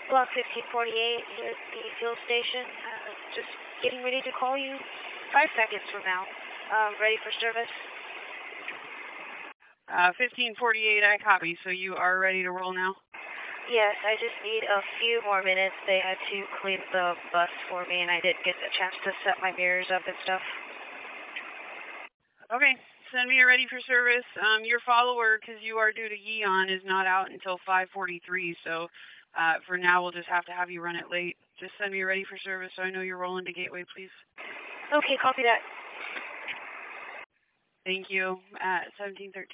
Block 1548 here at the fuel station. Just getting ready to call you 5 seconds from now. Ready for service? 1548, I copy. So you are ready to roll now? Yes, I just need a few more minutes. They had to clean the bus for me, and I didn't get the chance to set my mirrors up and stuff. Okay, send me a ready for service. Your follower, because you are due to Yeon, is not out until 5:43. So for now, we'll just have to have you run it late. Just send me a ready for service so I know you're rolling to Gateway, please. Okay, copy that. Thank you. At 1713.